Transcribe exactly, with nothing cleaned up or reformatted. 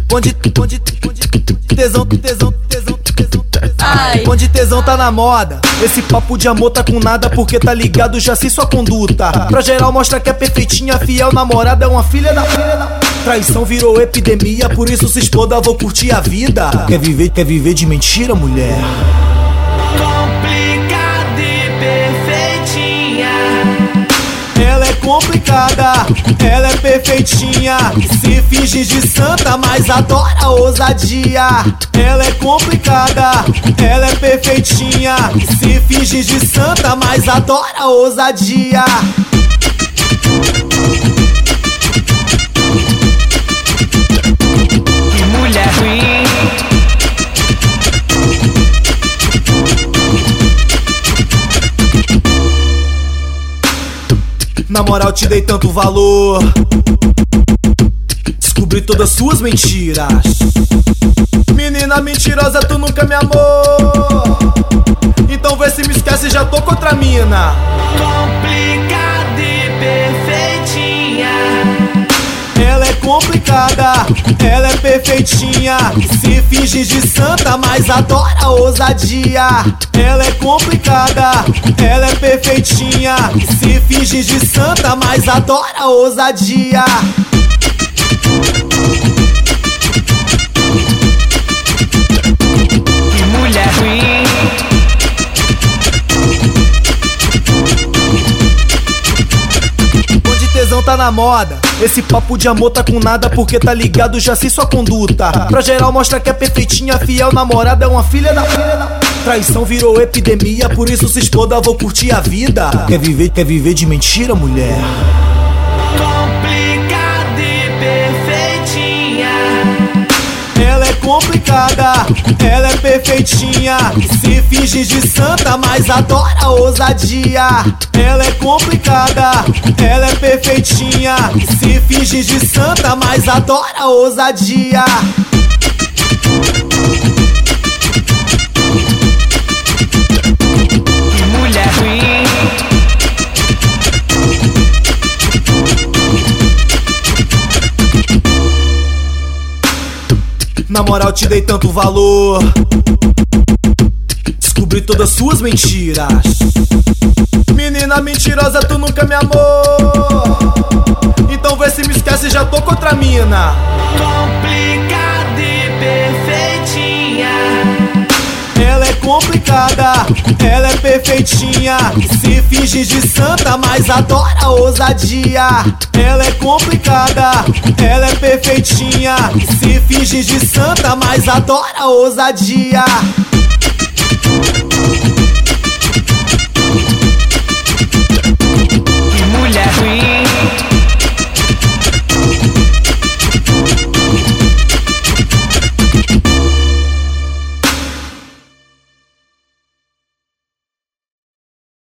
Onde, onde, onde, tesão, tesão, tesão, tesão. Onde tesão tá na moda. Esse papo de amor tá com nada, porque tá ligado, já sei sua conduta. Pra geral mostra que é perfeitinha, fiel namorada, é uma filha da filha da. Traição virou epidemia, por isso se exploda, vou curtir a vida. Quer viver, quer viver de mentira, mulher? Complicada e perfeitinha. Ela é complicada, ela é perfeitinha. Se finge de santa, mas adora ousadia. Ela é complicada, ela é perfeitinha. Se finge de santa, mas adora ousadia. Que mulher ruim. Na moral te dei tanto valor, descobri todas suas mentiras. Menina mentirosa, tu nunca me amou, então vê se me esquece, já tô contra a mina. Complicada e perfeitinha. Ela é complicada, ela é perfeitinha. Se finge de santa, mas adora ousadia. Ela é complicada, ela é perfeitinha. Se finge de santa, mas adora ousadia. Que mulher ruim. Onde tesão tá na moda. Esse papo de amor tá com nada, porque tá ligado, já sei sua conduta. Pra geral mostra que é perfeitinha, fiel namorada, é uma filha da filha da. Traição virou epidemia, por isso se exploda, vou curtir a vida. Quer viver, quer viver de mentira, mulher? Complicada e perfeitinha. Ela é complicada, ela é perfeitinha. Se finge de santa, mas adora ousadia. Ela é complicada, ela é perfeitinha. Se finge de santa, mas adora ousadia. Que mulher ruim. Na moral te dei tanto valor, descobri todas suas mentiras. Menina mentirosa, tu nunca me amou, então vê se me esquece, já tô contra a mina. Complicada e perfeitinha. Ela é complicada, ela é perfeitinha. Se finge de santa, mas adora ousadia. Ela é complicada, ela é perfeitinha. Se finge de santa, mas adora ousadia.